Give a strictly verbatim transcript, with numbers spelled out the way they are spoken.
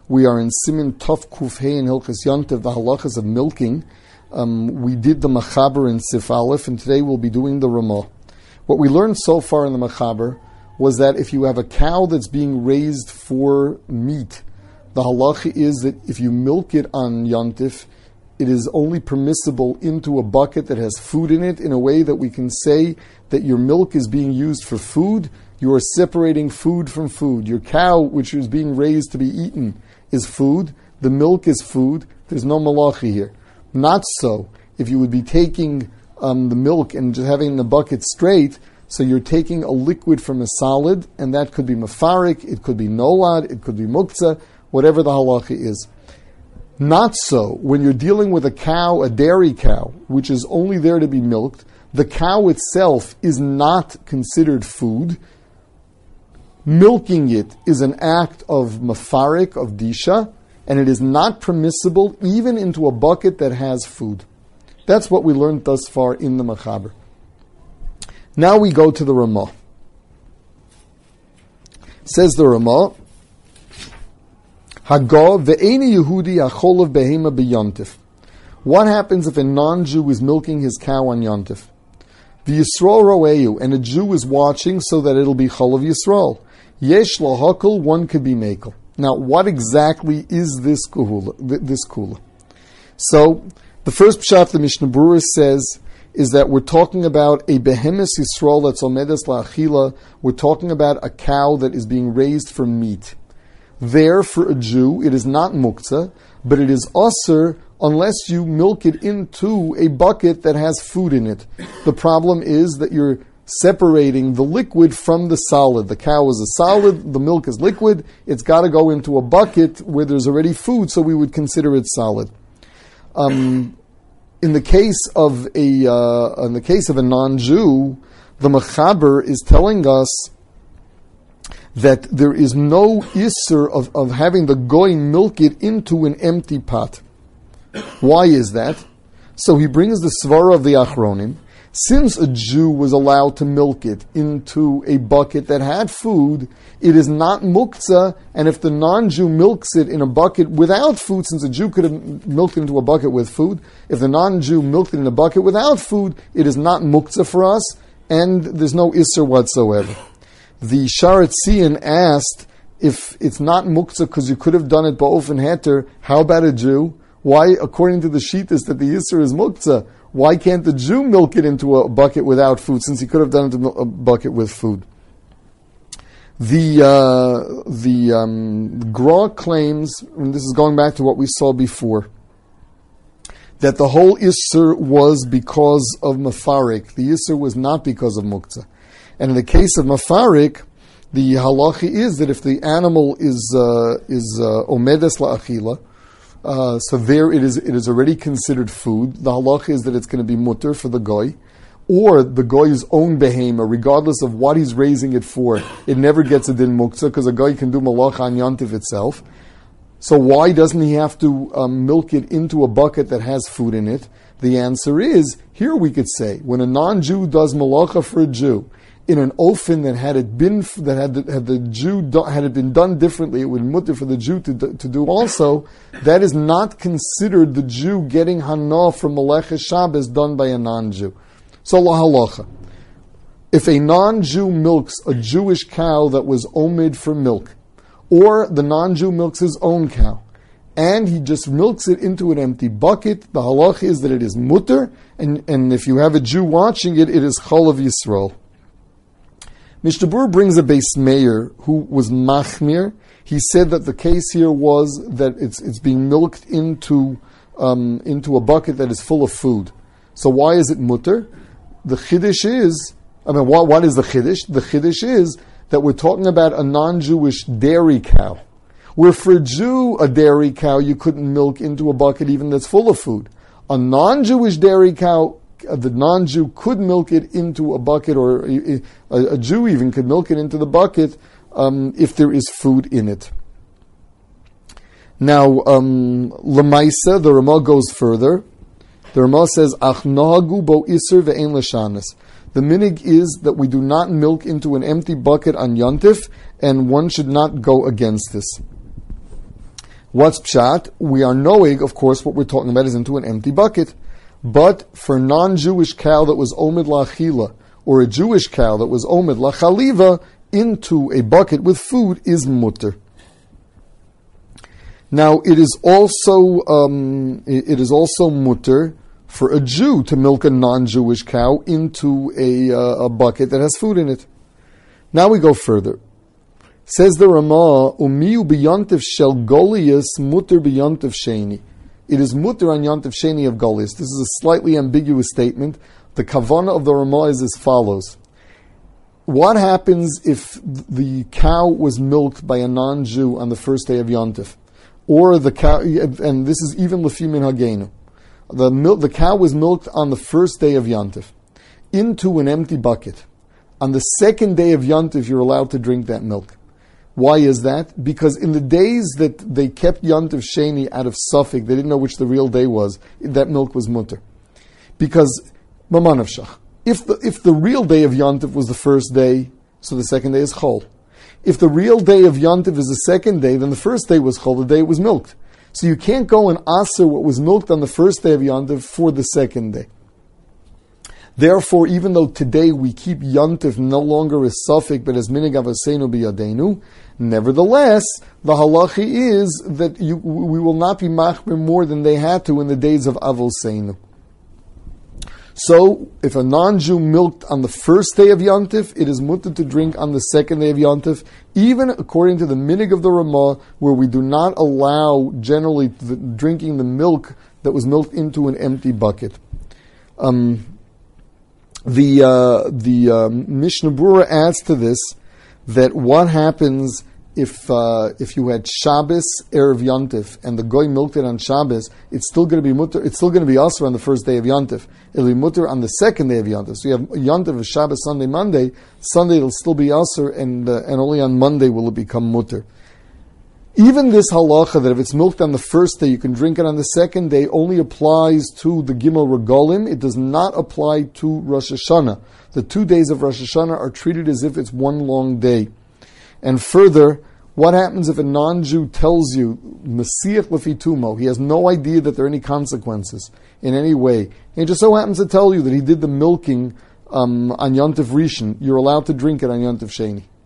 We are in Siman Tov Kuf Hey in Hilchos Yontif, the halachas of milking. Um, we did the Machaber in Sif Aleph, and today we'll be doing the Ramah. What we learned so far in the Machaber was that if you have a cow that's being raised for meat, the halacha is that if you milk it on Yontif, it is only permissible into a bucket that has food in it in a way that we can say that your milk is being used for food. You are separating food from food. Your cow, which is being raised to be eaten, is food. The milk is food. There's no malachi here. Not so. If you would be taking um, the milk and just having the bucket straight, so you're taking a liquid from a solid, and that could be mafarik, it could be nolad, it could be muktzah, whatever the halacha is. Not so. When you're dealing with a cow, a dairy cow, which is only there to be milked, the cow itself is not considered food. Milking it is an act of mafarik, of disha, and it is not permissible even into a bucket that has food. That's what we learned thus far in the Machaber. Now we go to the Ramah. Says the Ramah, Hagah ve'eni Yehudi acholav behema b'yontif. What happens if a non-Jew is milking his cow on Yontif? The Yisrael ro'eyu, and a Jew is watching so that it'll be cholav Yisrael. Yesh lahakol, one could be mekel. Now, what exactly is this kula? This kula? So, the first pshat the Mishnah Berurah says is that we're talking about a behemoth Yisrael that's omedes la'achila. We're talking about a cow that is being raised for meat. There, for a Jew, it is not muktzah, but it is usher unless you milk it into a bucket that has food in it. The problem is that you're separating the liquid from the solid. The cow is a solid, the milk is liquid, it's got to go into a bucket where there's already food, so we would consider it solid. Um, in the case of a uh, in the case of a non-Jew, the Machaber is telling us that there is no isser of, of having the goy milk it into an empty pot. Why is that? So he brings the svara of the Achronim. Since a Jew was allowed to milk it into a bucket that had food, it is not muktzah, and if the non-Jew milks it in a bucket without food, since a Jew could have milked it into a bucket with food, if the non-Jew milked it in a bucket without food, it is not muktzah for us, and there's no isser whatsoever. The Sharet Tzion asked, if it's not muktzah because you could have done it ba'ofen heter, how about a Jew? Why, according to the Shittas, that the isser is muktzah? Why can't the Jew milk it into a bucket without food, since he could have done it into a bucket with food? The uh, the um, Gra claims, and this is going back to what we saw before, that the whole Isser was because of Mafarik. The Isser was not because of Muktzah. And in the case of Mafarik, the halacha is that if the animal is uh, is uh, omedes la'achila, Uh, so there it is it is already considered food. The halacha is that it's going to be mutter for the goy, or the goy's own behema, regardless of what he's raising it for. It never gets a din muktzah, because a goy can do malacha on yontif itself. So why doesn't he have to um, milk it into a bucket that has food in it? The answer is, here we could say, when a non-Jew does malacha for a Jew, in an ofen that had it been that had the, had the Jew do, had it been done differently, it would mutter for the Jew to to do also. That is not considered the Jew getting hana from Meleches Shabbos done by a non-Jew. So la halacha, if a non-Jew milks a Jewish cow that was omed for milk, or the non-Jew milks his own cow, and he just milks it into an empty bucket, the halacha is that it is mutter, and and if you have a Jew watching it, it is cholav Yisrael. Mishnah Berurah brings a Beis Meir who was machmir. He said that the case here was that it's it's being milked into um, into a bucket that is full of food. So why is it mutter? The chiddush is, I mean, what, what is the chiddush? The chiddush is that we're talking about a non-Jewish dairy cow, where for a Jew, a dairy cow, you couldn't milk into a bucket even that's full of food. A non-Jewish dairy cow, the non-Jew could milk it into a bucket, or a, a Jew even could milk it into the bucket um, if there is food in it. Now, um, Lamaisa, the Ramah goes further. The Ramah says, Ach nahagu bo iser ve'en l'shanis. The minig is that we do not milk into an empty bucket on Yontif, and one should not go against this. What's pshat? We are knowing, of course, what we're talking about is into an empty bucket. But for a non-Jewish cow that was omid la'achila, or a Jewish cow that was omid la'chaliva, into a bucket with food is mutter. Now, it is also um, it is also mutter for a Jew to milk a non-Jewish cow into a, uh, a bucket that has food in it. Now we go further. Says the Ramah, Umiu b'yantiv shel Golius mutter b'yantiv sheni. It is mutter on yantiv sheni of Golius. This is a slightly ambiguous statement. The kavanah of the Ramah is as follows. What happens if the cow was milked by a non-Jew on the first day of Yontif? Or the cow, and this is even Lefi min Hagenu. The, mil- the cow was milked on the first day of Yontif into an empty bucket. On the second day of Yontif, you're allowed to drink that milk. Why is that? Because in the days that they kept Yontif Sheni out of Suffolk, they didn't know which the real day was, that milk was mutter. Because, Mamanavshach, if the, if the real day of Yontif was the first day, so the second day is Chol. If the real day of Yontif is the second day, then the first day was Chol, the day it was milked. So you can't go and aser what was milked on the first day of Yontif for the second day. Therefore, even though today we keep Yontif no longer as Suffolk, but as Minig Avaseinu B'Yadeinu, nevertheless, the halachi is that you, we will not be machmir more than they had to in the days of Avoseinu. So, if a non-Jew milked on the first day of Yontif, it is mutter to drink on the second day of Yontif, even according to the minig of the Ramah, where we do not allow generally the, drinking the milk that was milked into an empty bucket. Um, the uh, the uh, Mishnah Berurah adds to this that what happens if uh, if you had Shabbos Erev Yontif and the goy milked it on Shabbos, it's still going to be mutter. It's still going to be asur on the first day of Yontif. It'll be mutter on the second day of Yontif. So you have Yontif of Shabbos, Sunday, Monday. Sunday it'll still be asur, and uh, and only on Monday will it become mutter. Even this halacha that if it's milked on the first day, you can drink it on the second day, only applies to the Gimel Regalim. It does not apply to Rosh Hashanah. The two days of Rosh Hashanah are treated as if it's one long day. And further, what happens if a non-Jew tells you, Mesiach Lefi Tumo, he has no idea that there are any consequences in any way. He just so happens to tell you that he did the milking um, on Yontif Rishon. You're allowed to drink it on Yontif Sheni.